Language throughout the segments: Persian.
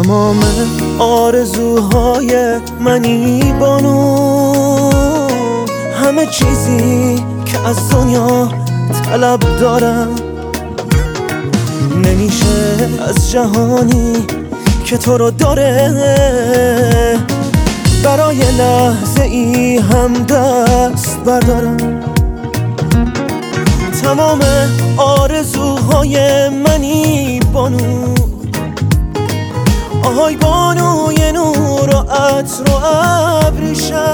تمام آرزوهای منی بانو، همه چیزی که از دنیا طلب دارم. نمیشه از جهانی که تو رو داره برای لحظه ای هم دست بردارم. تمام آرزوهای منی بانو، آهای بانوی نور و عطر و ابریشم.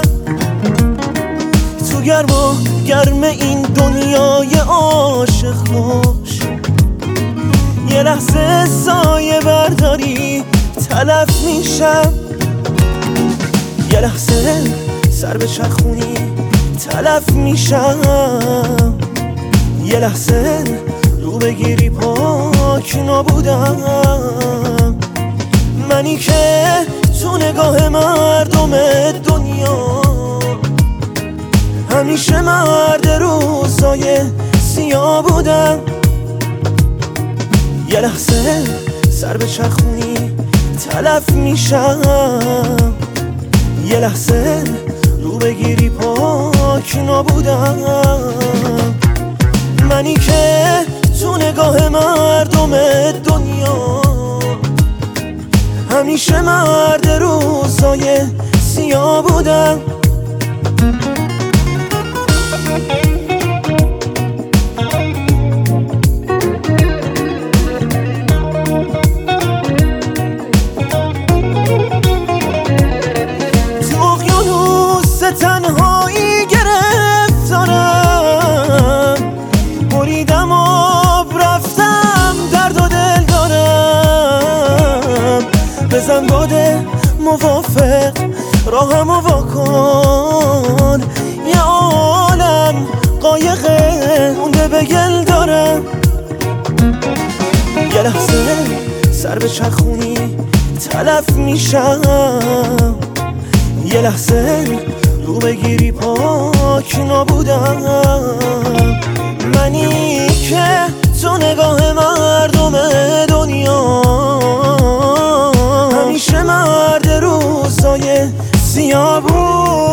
تو گرم این دنیای عاشق باش، یه لحظه سایه برداری تلف میشم. یه لحظه سر به چرخونی تلف میشم. یه لحظه رو بگیری پاک نابودم. منی که تو نگاه مردم دنیا همیشه مرد روزای سیاه بودم. یه لحظه سر به چرخونی تلف میشم. یه لحظه رو بگیری پاک نابودم. منی که تو نگاه مردم دنیا همیشه مرد روزای سیاه بودم. تو اقیانوس تنهایی گرفتارم، بریدم آب رفتم درد و دل دارم. بزن باده موافق راهمو واکن، یه عالم قایقه مونده به گل دارم. یه لحظه سر به چرخونی تلف میشم. یه لحظه رو بگیری پاک نابودم. منی که تو نگاه مردم دنیا همیشه مرد روزای سیاه بود.